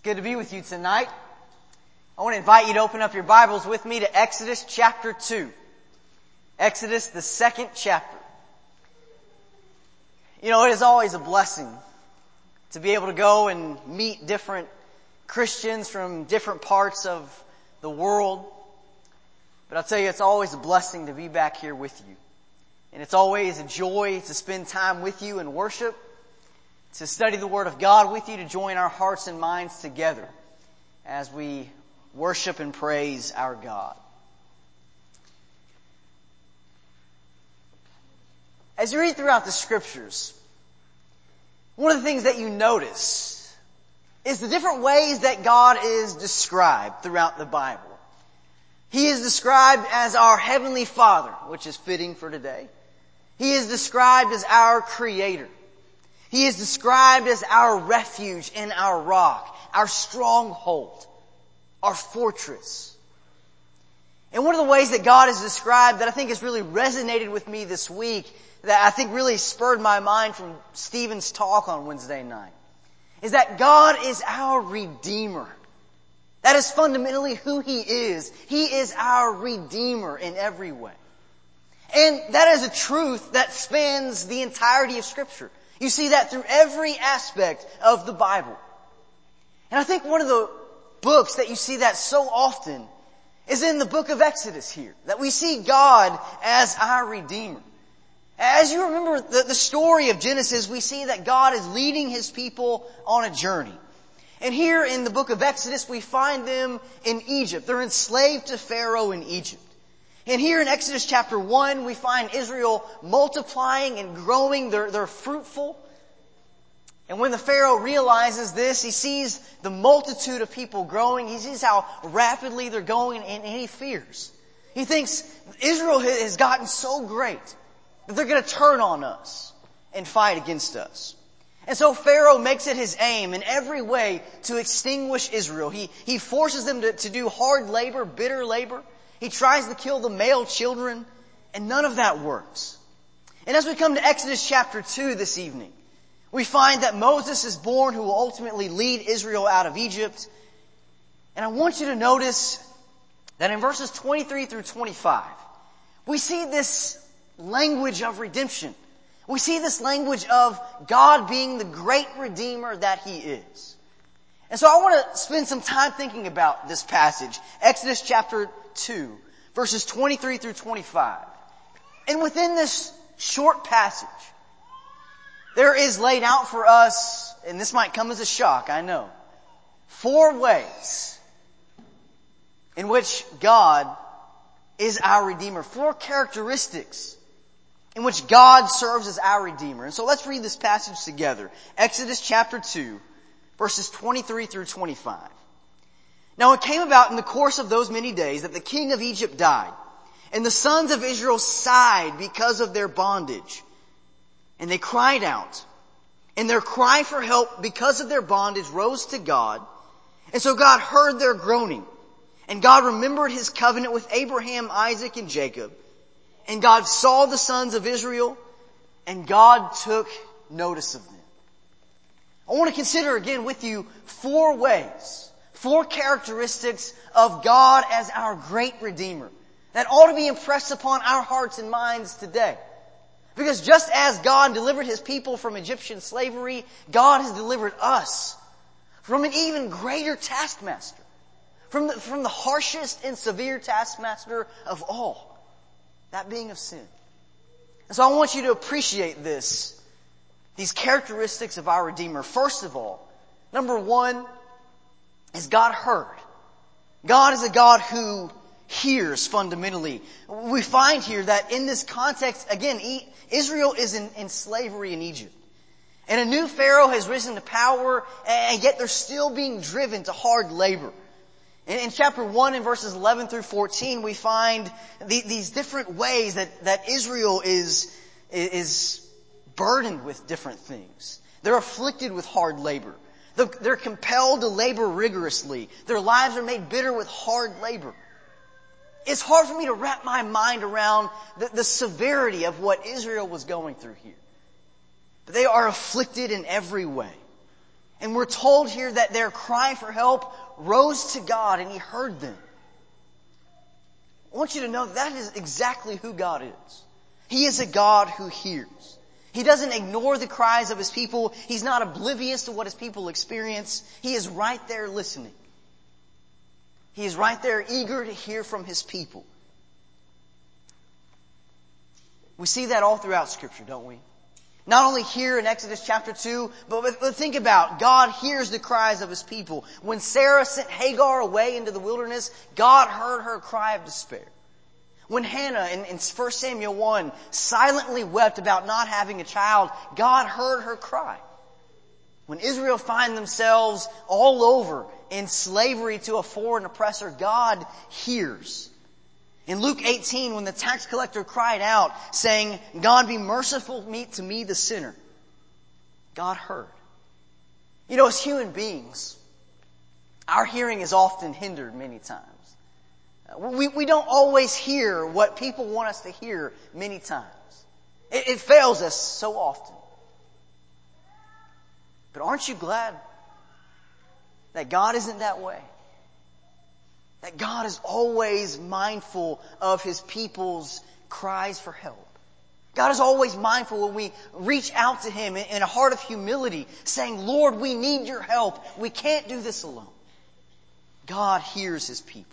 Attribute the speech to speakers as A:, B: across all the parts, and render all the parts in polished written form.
A: Good to be with you tonight. I want to invite you to open up your Bibles with me to Exodus chapter 2. Exodus, the second chapter. You know, it is always a blessing to be able to go and meet different Christians from different parts of the world. But I'll tell you, it's always a blessing to be back here with you. And it's always a joy to spend time with you in worship, to study the Word of God with you, to join our hearts and minds together as we worship and praise our God. As you read throughout the Scriptures, one of the things that you notice is the different ways that God is described throughout the Bible. He is described as our Heavenly Father, which is fitting for today. He is described as our Creator. He is described as our refuge and our rock, our stronghold, our fortress. And one of the ways that God is described that I think has really resonated with me this week, that I think really spurred my mind from Stephen's talk on Wednesday night, is that God is our Redeemer. That is fundamentally who He is. He is our Redeemer in every way. And that is a truth that spans the entirety of Scripture. You see that through every aspect of the Bible. And I think one of the books that you see that so often is in the book of Exodus here, that we see God as our Redeemer. As you remember the story of Genesis, we see that God is leading His people on a journey. And here in the book of Exodus, we find them in Egypt. They're enslaved to Pharaoh in Egypt. And here in Exodus chapter 1, we find Israel multiplying and growing. They're fruitful. And when the Pharaoh realizes this, he sees the multitude of people growing. He sees how rapidly they're going, and he fears. He thinks Israel has gotten so great that they're going to turn on us and fight against us. And so Pharaoh makes it his aim in every way to extinguish Israel. He forces them to do hard labor, bitter labor. He tries to kill the male children, and none of that works. And as we come to Exodus chapter 2 this evening, we find that Moses is born who will ultimately lead Israel out of Egypt. And I want you to notice that in verses 23 through 25, we see this language of redemption. We see this language of God being the great Redeemer that He is. And so I want to spend some time thinking about this passage, Exodus chapter 2, verses 23 through 25. And within this short passage, there is laid out for us, and this might come as a shock, I know, 4 ways in which God is our Redeemer. 4 characteristics in which God serves as our Redeemer. And so let's read this passage together. Exodus chapter 2, verses 23 through 25. Now it came about in the course of those many days that the king of Egypt died, and the sons of Israel sighed because of their bondage. And they cried out, and their cry for help because of their bondage rose to God. And so God heard their groaning, and God remembered His covenant with Abraham, Isaac, and Jacob. And God saw the sons of Israel, and God took notice of them. I want to consider again with you 4 ways, 4 characteristics of God as our great Redeemer that ought to be impressed upon our hearts and minds today. Because just as God delivered His people from Egyptian slavery, God has delivered us from an even greater taskmaster, from the harshest and severe taskmaster of all, that being of sin. And so I want you to appreciate these characteristics of our Redeemer. First of all, number 1 is God heard. God is a God who hears fundamentally. We find here that in this context, again, Israel is in slavery in Egypt. And a new Pharaoh has risen to power, and yet they're still being driven to hard labor. In chapter 1 and verses 11 through 14, we find these different ways that Israel is burdened with different things. They're afflicted with hard labor. They're compelled to labor rigorously. Their lives are made bitter with hard labor. It's hard for me to wrap my mind around the severity of what Israel was going through here. But they are afflicted in every way. And we're told here that their cry for help rose to God and He heard them. I want you to know that is exactly who God is. He is a God who hears. He doesn't ignore the cries of His people. He's not oblivious to what His people experience. He is right there listening. He is right there eager to hear from His people. We see that all throughout Scripture, don't we? Not only here in Exodus chapter 2, but think about, God hears the cries of His people. When Sarah sent Hagar away into the wilderness, God heard her cry of despair. When Hannah in 1 Samuel 1 silently wept about not having a child, God heard her cry. When Israel find themselves all over in slavery to a foreign oppressor, God hears. In Luke 18, when the tax collector cried out, saying, God be merciful to me, the sinner, God heard. You know, as human beings, our hearing is often hindered many times. We don't always hear what people want us to hear many times. It fails us so often. But aren't you glad that God isn't that way? That God is always mindful of His people's cries for help. God is always mindful when we reach out to Him in a heart of humility, saying, Lord, we need your help. We can't do this alone. God hears His people.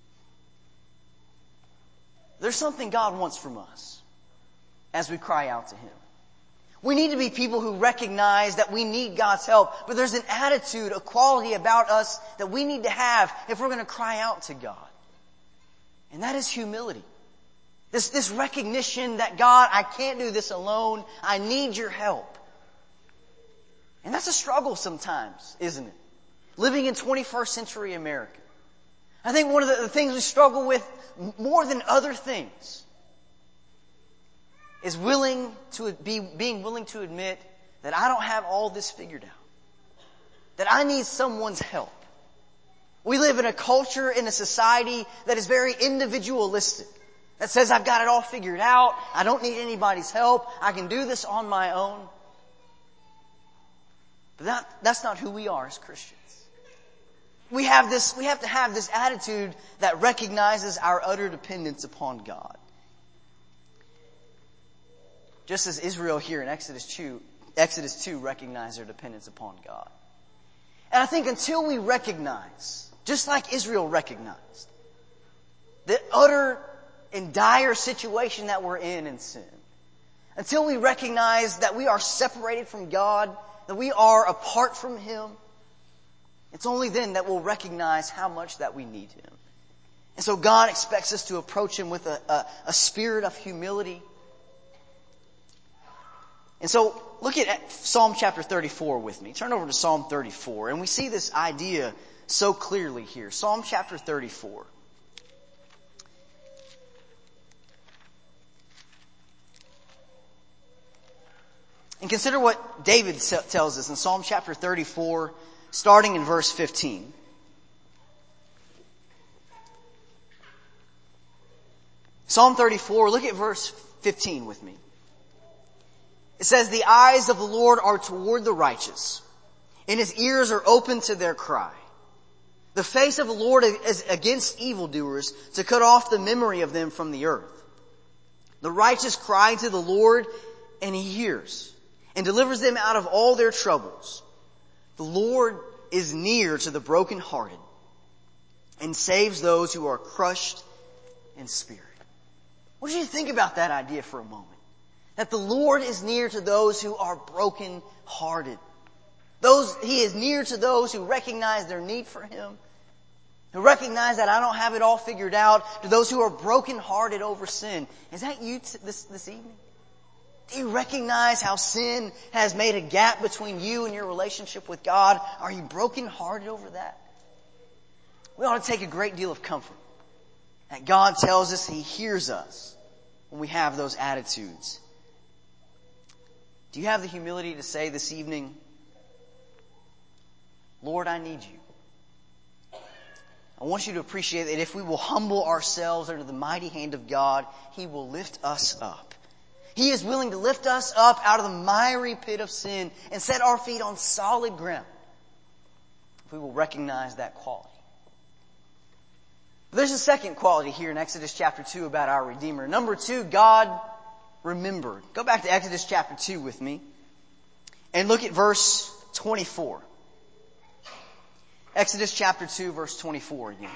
A: There's something God wants from us as we cry out to Him. We need to be people who recognize that we need God's help, but there's an attitude, a quality about us that we need to have if we're going to cry out to God. And that is humility. This recognition that God, I can't do this alone. I need your help. And that's a struggle sometimes, isn't it? Living in 21st century America. I think one of the things we struggle with more than other things is being willing to admit that I don't have all this figured out. That I need someone's help. We live in a culture, in a society that is very individualistic. That says I've got it all figured out. I don't need anybody's help. I can do this on my own. But that's not who we are as Christians. We have to have this attitude that recognizes our utter dependence upon God. Just as Israel here in Exodus 2 recognized their dependence upon God. And I think until we recognize, just like Israel recognized, the utter and dire situation that we're in sin, until we recognize that we are separated from God, that we are apart from Him, it's only then that we'll recognize how much that we need Him. And so God expects us to approach Him with a spirit of humility. And so look at Psalm chapter 34 with me. Turn over to Psalm 34. And we see this idea so clearly here. Psalm chapter 34. And consider what David tells us in Psalm chapter 34, starting in verse 15. Psalm 34, look at verse 15 with me. It says, the eyes of the Lord are toward the righteous, and His ears are open to their cry. The face of the Lord is against evildoers, to cut off the memory of them from the earth. The righteous cry to the Lord, and He hears, and delivers them out of all their troubles. The Lord is near to the brokenhearted, and saves those who are crushed in spirit. What do you think about that idea for a moment? That the Lord is near to those who are brokenhearted. He is near to those who recognize their need for Him, who recognize that I don't have it all figured out, to those who are brokenhearted over sin. Is that you this evening? Do you recognize how sin has made a gap between you and your relationship with God? Are you brokenhearted over that? We ought to take a great deal of comfort that God tells us He hears us when we have those attitudes. Do you have the humility to say this evening, Lord, I need you? I want you to appreciate that if we will humble ourselves under the mighty hand of God, He will lift us up. He is willing to lift us up out of the miry pit of sin and set our feet on solid ground. if we will recognize that quality. But there's a second quality here in Exodus chapter 2 about our Redeemer. Number 2, God remembered. Go back to Exodus chapter 2 with me and look at verse 24. Exodus chapter 2, verse 24 again.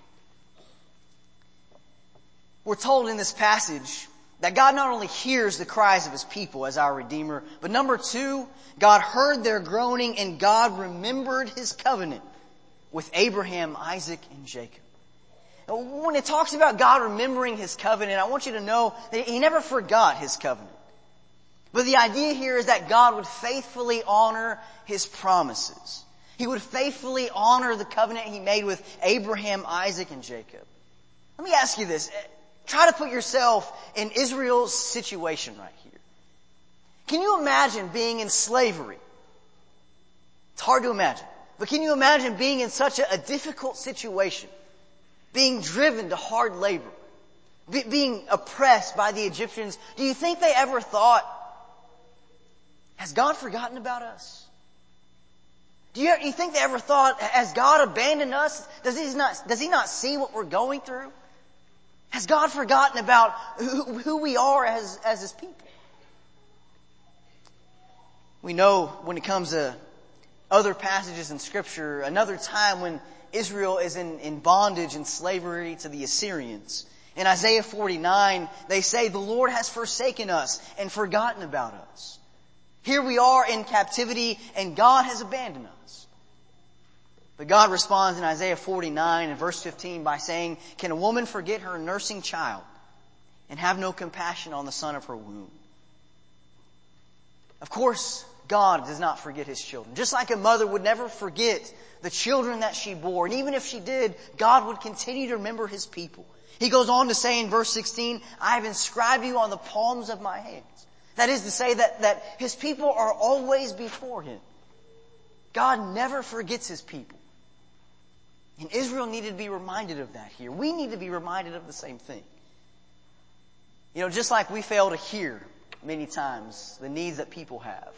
A: We're told in this passage that God not only hears the cries of His people as our Redeemer, but number 2, God heard their groaning and God remembered His covenant with Abraham, Isaac, and Jacob. When it talks about God remembering His covenant, I want you to know that He never forgot His covenant. But the idea here is that God would faithfully honor His promises. He would faithfully honor the covenant He made with Abraham, Isaac, and Jacob. Let me ask you this. Try to put yourself in Israel's situation right here. Can you imagine being in slavery? It's hard to imagine. But can you imagine being in such a difficult situation? Being driven to hard labor? Being oppressed by the Egyptians? Do you think they ever thought, has God forgotten about us? Do you think they ever thought, has God abandoned us? Does He not see what we're going through? Has God forgotten about who we are as His people? We know when it comes to other passages in Scripture, another time when Israel is in bondage and slavery to the Assyrians. In Isaiah 49, they say, the Lord has forsaken us and forgotten about us. Here we are in captivity and God has abandoned us. But God responds in Isaiah 49 and verse 15 by saying, can a woman forget her nursing child and have no compassion on the son of her womb? Of course, God does not forget His children. Just like a mother would never forget the children that she bore. And even if she did, God would continue to remember His people. He goes on to say in verse 16, I have inscribed you on the palms of my hands. That is to say that His people are always before Him. God never forgets His people. And Israel needed to be reminded of that here. We need to be reminded of the same thing. You know, just like we fail to hear many times the needs that people have.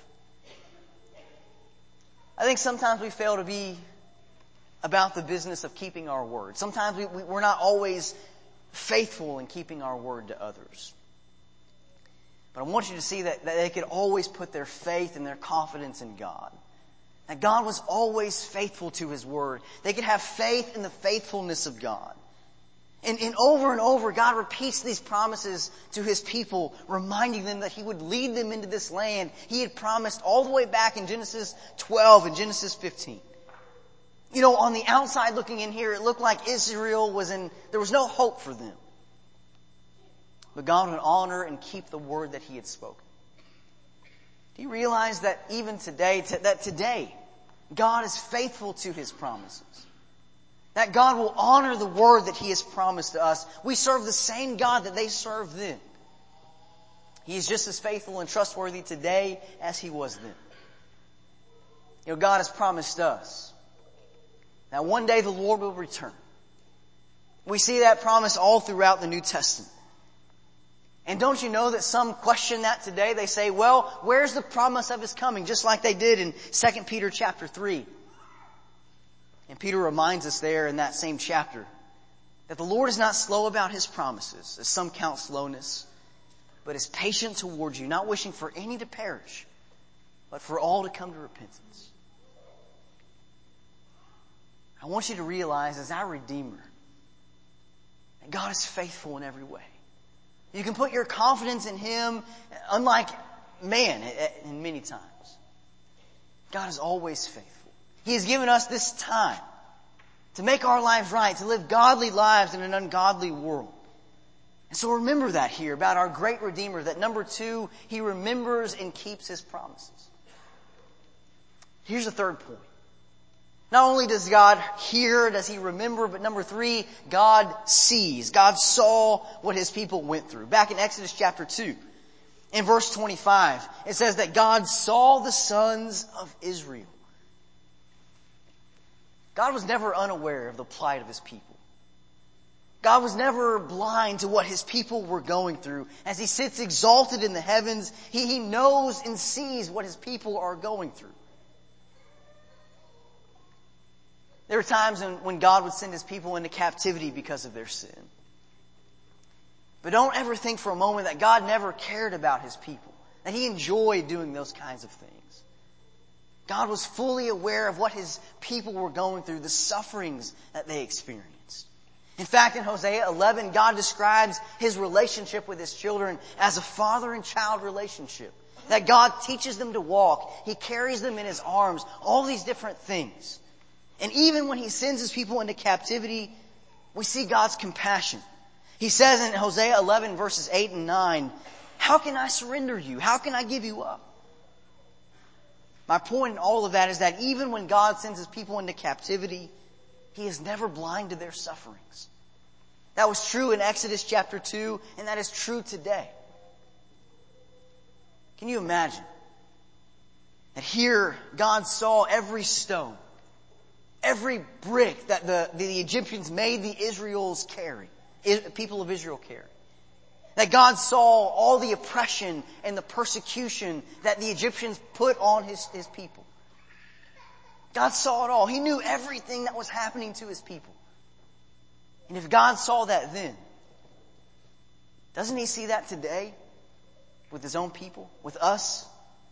A: I think sometimes we fail to be about the business of keeping our word. Sometimes we're not always faithful in keeping our word to others. But I want you to see that they could always put their faith and their confidence in God. That God was always faithful to His word. They could have faith in the faithfulness of God. And over, God repeats these promises to His people, reminding them that He would lead them into this land He had promised all the way back in Genesis 12 and Genesis 15. You know, on the outside looking in here, it looked like Israel there was no hope for them. But God would honor and keep the word that He had spoken. Do you realize that even today, God is faithful to His promises? That God will honor the word that He has promised to us. We serve the same God that they served then. He is just as faithful and trustworthy today as He was then. You know, God has promised us that one day the Lord will return. We see that promise all throughout the New Testament. And don't you know that some question that today? They say, well, where's the promise of His coming? Just like they did in 2 Peter chapter 3. And Peter reminds us there in that same chapter that the Lord is not slow about His promises, as some count slowness, but is patient towards you, not wishing for any to perish, but for all to come to repentance. I want you to realize, as our Redeemer, that God is faithful in every way. You can put your confidence in Him, unlike man in many times. God is always faithful. He has given us this time to make our lives right, to live godly lives in an ungodly world. And so remember that here about our great Redeemer, that number 2, He remembers and keeps His promises. Here's the third point. Not only does God hear, does He remember, but number 3, God sees. God saw what His people went through. Back in Exodus chapter 2, in verse 25, it says that God saw the sons of Israel. God was never unaware of the plight of His people. God was never blind to what His people were going through. As He sits exalted in the heavens, He knows and sees what His people are going through. There were times when God would send His people into captivity because of their sin. But don't ever think for a moment that God never cared about His people, that He enjoyed doing those kinds of things. God was fully aware of what His people were going through, the sufferings that they experienced. In fact, in Hosea 11, God describes His relationship with His children as a father and child relationship. That God teaches them to walk. He carries them in His arms. All these different things. And even when He sends His people into captivity, we see God's compassion. He says in Hosea 11 verses 8 and 9, "How can I surrender you? How can I give you up?" My point in all of that is that even when God sends His people into captivity, He is never blind to their sufferings. That was true in Exodus chapter 2, and that is true today. Can you imagine that here God saw every stone, every brick that the Egyptians made the people of Israel carry? That God saw all the oppression and the persecution that the Egyptians put on His people. God saw it all. He knew everything that was happening to His people. And if God saw that then, doesn't He see that today with His own people, with us?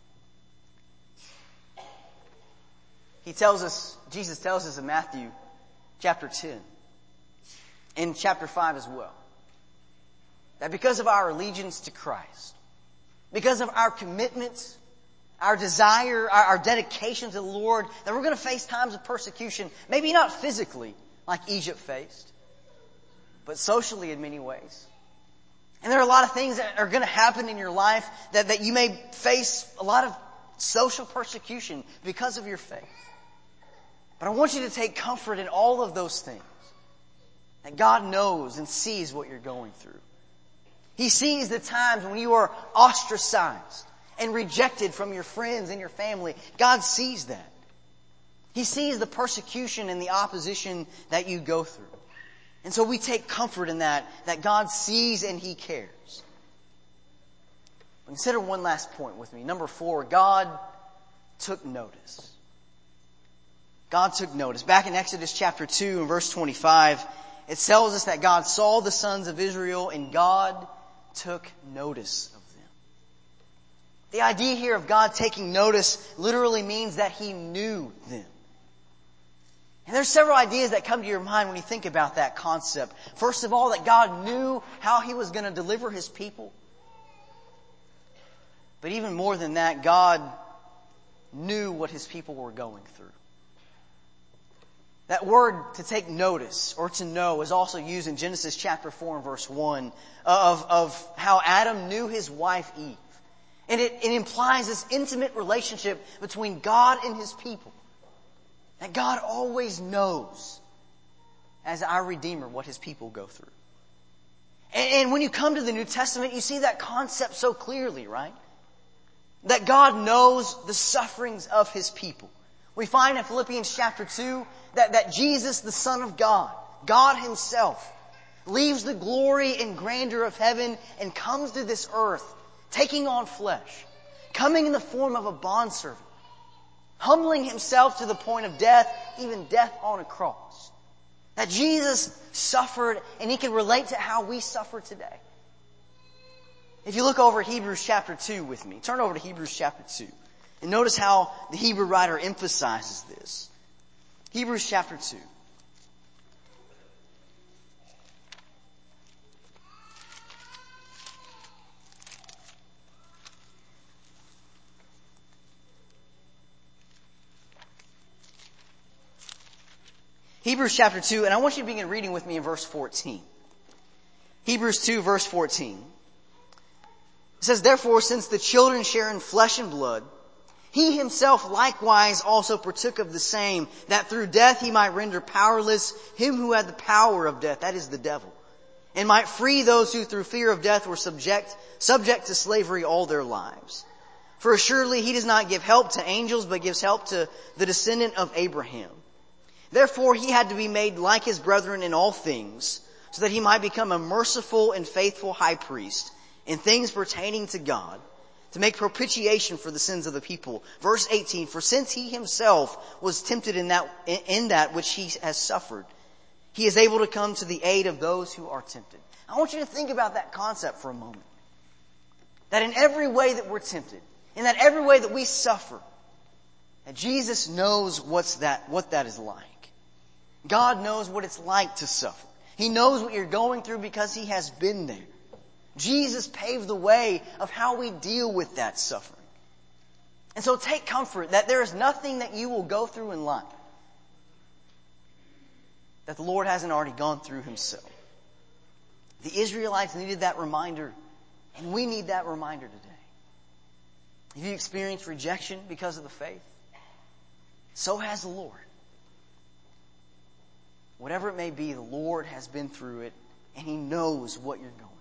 A: Jesus tells us in Matthew chapter 10, in chapter 5 as well, that because of our allegiance to Christ, because of our commitment, our desire, our dedication to the Lord, that we're going to face times of persecution, maybe not physically like Egypt faced, but socially in many ways. And there are a lot of things that are going to happen in your life that you may face a lot of social persecution because of your faith. But I want you to take comfort in all of those things. That God knows and sees what you're going through. He sees the times when you are ostracized and rejected from your friends and your family. God sees that. He sees the persecution and the opposition that you go through. And so we take comfort in that God sees and He cares. Consider one last point with me. Number 4, God took notice. God took notice. Back in Exodus chapter 2 and verse 25, it tells us that God saw the sons of Israel and God took notice of them. The idea here of God taking notice literally means that He knew them. And there's several ideas that come to your mind when you think about that concept. First of all, that God knew how He was going to deliver His people. But even more than that, God knew what His people were going through. That word to take notice or to know is also used in Genesis chapter 4 and verse 1 of how Adam knew his wife Eve. And it implies this intimate relationship between God and His people. That God always knows, as our Redeemer, what His people go through. And when you come to the New Testament, you see that concept so clearly, right? That God knows the sufferings of His people. We find in Philippians chapter 2 that Jesus, the Son of God, God Himself, leaves the glory and grandeur of heaven and comes to this earth, taking on flesh, coming in the form of a bondservant, humbling Himself to the point of death, even death on a cross. That Jesus suffered and He can relate to how we suffer today. If you look over at Hebrews chapter 2 with me, turn over to Hebrews chapter 2. And notice how the Hebrew writer emphasizes this. Hebrews chapter 2. Hebrews chapter 2, and I want you to begin reading with me in verse 14. Hebrews 2, verse 14. It says, "Therefore, since the children share in flesh and blood, He Himself likewise also partook of the same, that through death He might render powerless him who had the power of death," that is the devil, "and might free those who through fear of death were subject to slavery all their lives. For assuredly He does not give help to angels, but gives help to the descendant of Abraham. Therefore He had to be made like His brethren in all things, so that He might become a merciful and faithful high priest in things pertaining to God, to make propitiation for the sins of the people. Verse 18, for since he himself was tempted in that which he has suffered, he is able to come to the aid of those who are tempted. I want you to think about that concept for a moment. That in every way that we're tempted, in that every way that we suffer, that Jesus knows what that is like. God knows what it's like to suffer. He knows what you're going through because He has been there. Jesus paved the way of how we deal with that suffering. And so take comfort that there is nothing that you will go through in life that the Lord hasn't already gone through Himself. The Israelites needed that reminder, and we need that reminder today. If you experienced rejection because of the faith, so has the Lord. Whatever it may be, the Lord has been through it, and He knows what you're going through.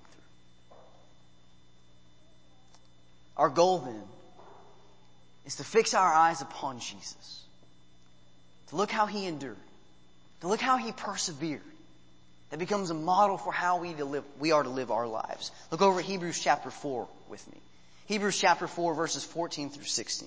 A: Our goal then is to fix our eyes upon Jesus, to look how He endured, to look how He persevered. That becomes a model for how we are to live our lives. Look over at Hebrews chapter 4 with me. Hebrews chapter 4 verses 14 through 16.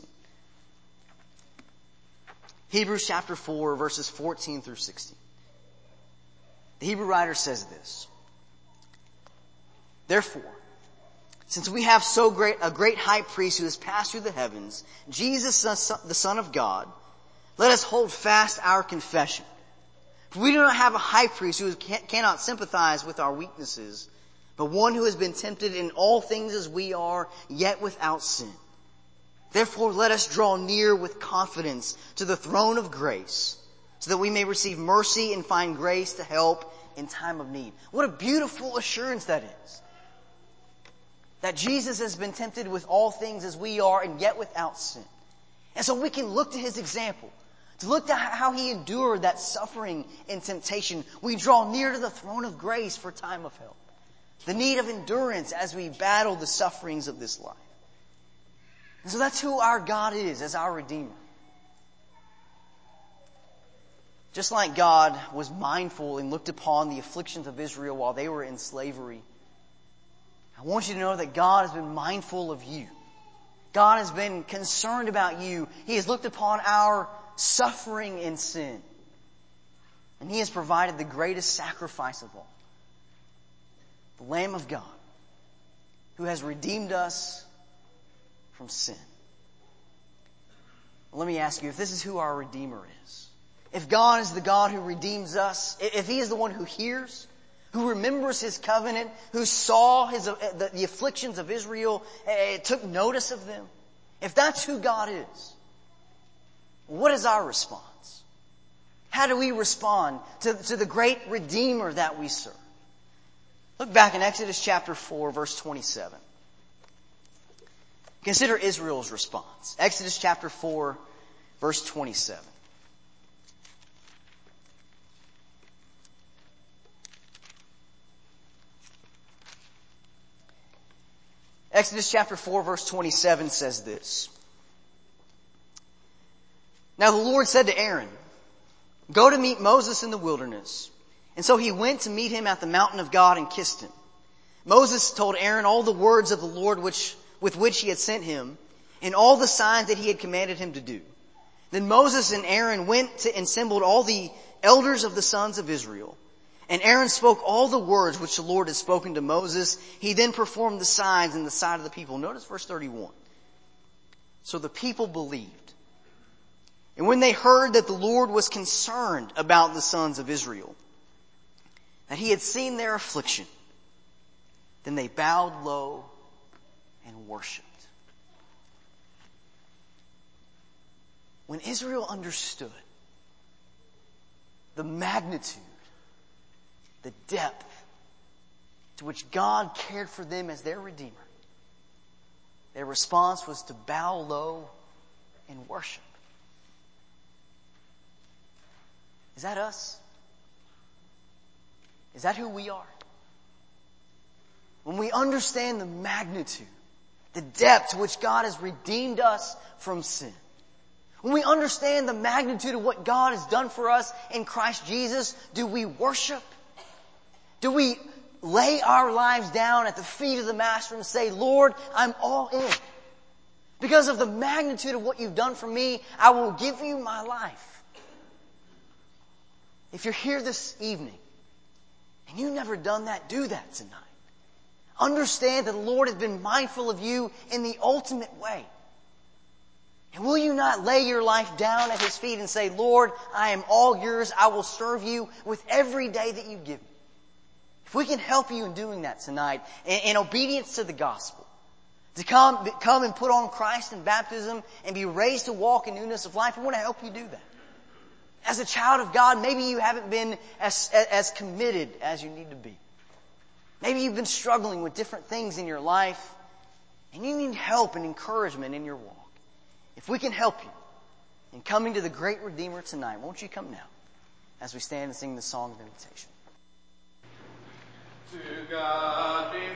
A: Hebrews chapter 4 verses 14 through 16. The Hebrew writer says this. Therefore, since we have a great high priest who has passed through the heavens, Jesus the Son of God, let us hold fast our confession. For we do not have a high priest who cannot sympathize with our weaknesses, but one who has been tempted in all things as we are, yet without sin. Therefore let us draw near with confidence to the throne of grace, so that we may receive mercy and find grace to help in time of need. What a beautiful assurance that is. That Jesus has been tempted with all things as we are, and yet without sin. And so we can look to His example. To look at how He endured that suffering and temptation. We draw near to the throne of grace for time of help. The need of endurance as we battle the sufferings of this life. And so that's who our God is as our Redeemer. Just like God was mindful and looked upon the afflictions of Israel while they were in slavery, I want you to know that God has been mindful of you. God has been concerned about you. He has looked upon our suffering in sin. And He has provided the greatest sacrifice of all. The Lamb of God, who has redeemed us from sin. Let me ask you, if this is who our Redeemer is, if God is the God who redeems us, if He is the one who hears, who remembers His covenant, who saw the afflictions of Israel, took notice of them, if that's who God is, what is our response? How do we respond to the great Redeemer that we serve? Look back in Exodus chapter 4, verse 27. Consider Israel's response. Exodus chapter 4, verse 27. Exodus chapter 4, verse 27 says this. Now the Lord said to Aaron, go to meet Moses in the wilderness. And so he went to meet him at the mountain of God and kissed him. Moses told Aaron all the words of the Lord with which He had sent him, and all the signs that He had commanded him to do. Then Moses and Aaron went and assembled all the elders of the sons of Israel. And Aaron spoke all the words which the Lord had spoken to Moses. He then performed the signs in the sight of the people. Notice verse 31. So the people believed. And when they heard that the Lord was concerned about the sons of Israel, that He had seen their affliction, then they bowed low and worshipped. When Israel understood the magnitude, the depth to which God cared for them as their Redeemer, their response was to bow low and worship. Is that us? Is that who we are? When we understand the magnitude, the depth to which God has redeemed us from sin, when we understand the magnitude of what God has done for us in Christ Jesus, do we worship? Do we lay our lives down at the feet of the Master and say, Lord, I'm all in. Because of the magnitude of what you've done for me, I will give you my life. If you're here this evening and you've never done that, do that tonight. Understand that the Lord has been mindful of you in the ultimate way. And will you not lay your life down at His feet and say, Lord, I am all yours. I will serve you with every day that you give me. If we can help you in doing that tonight, in obedience to the gospel, to come and put on Christ in baptism and be raised to walk in newness of life, we want to help you do that. As a child of God, maybe you haven't been as committed as you need to be. Maybe you've been struggling with different things in your life, and you need help and encouragement in your walk. If we can help you in coming to the great Redeemer tonight, won't you come now as we stand and sing the song of invitation?
B: To God.